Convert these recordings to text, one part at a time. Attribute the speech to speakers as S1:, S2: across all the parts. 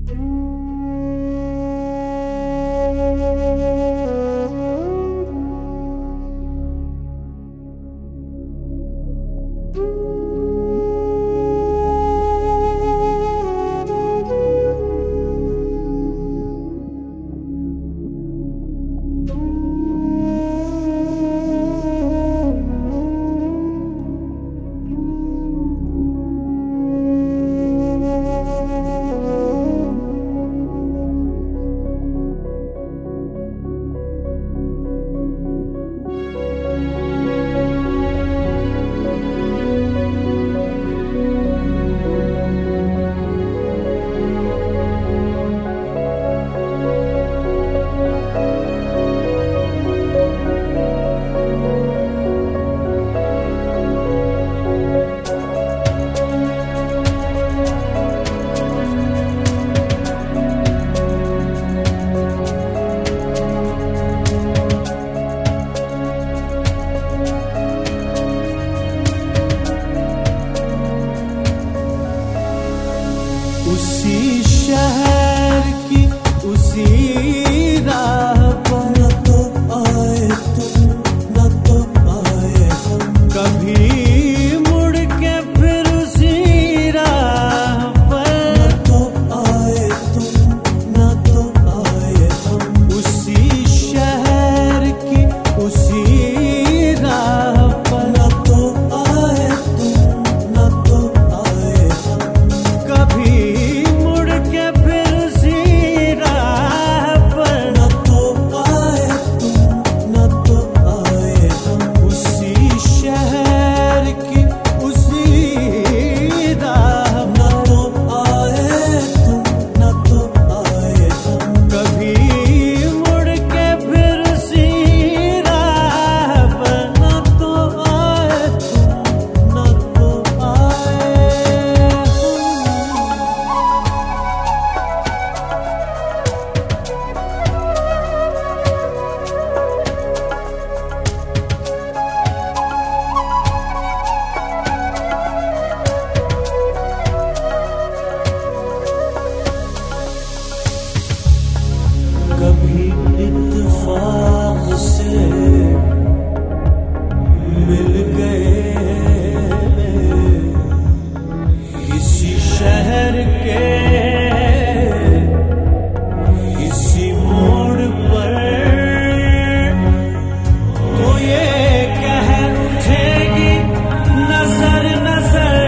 S1: उसी शहर की उसी राह पर न तो आए तुम न तो आए हम, कभी मुड़ के फिर उसी राह पर न तो आए तुम न तो आए हम, उसी शहर की उसी राह पर न तो आए तुम न तो आए हम, कभी कभी इत्तेफाक से मिल गए किसी शहर के किसी मोड़ पर, तो ये कह उठेगी नजर नजर,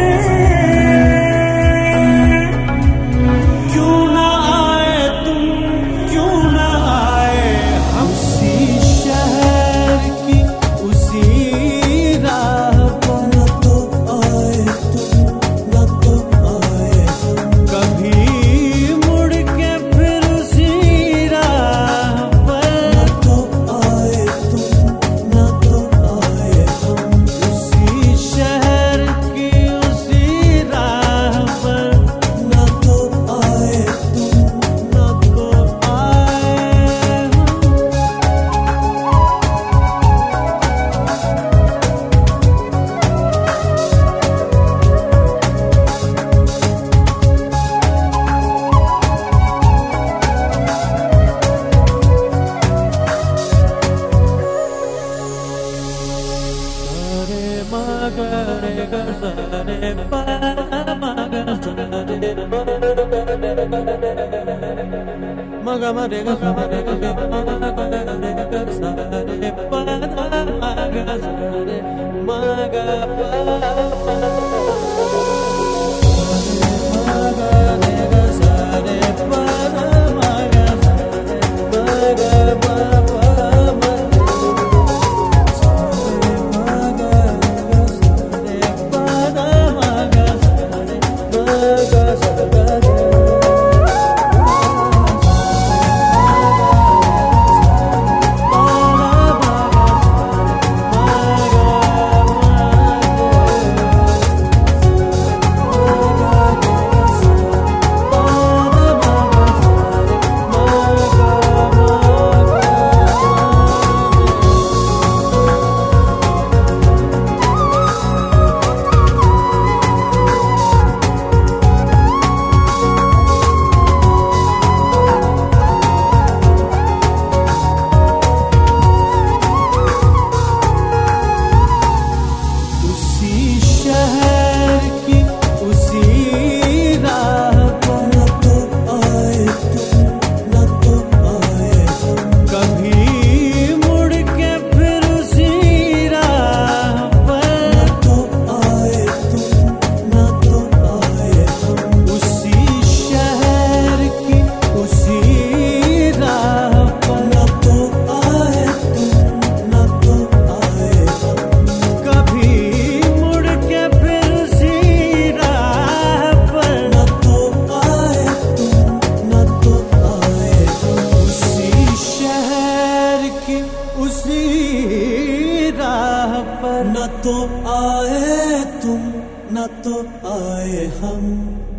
S1: क्यों ना आए तुम क्यों ना आए हम, उसी शहर की उसी राह पर न तो आए तुम न तो आए हम, कभी मुड़ के फिर उसी राह पर न तो आए तुम न तो आए हम, उसी शहर की उसी राह पर न तो आए तुम न तो आए हम। रे ग सा रे प म ग सा रे म ग म रे ग सा रे ग म ग सा रे प म ग सा रे म ग तो आए हम।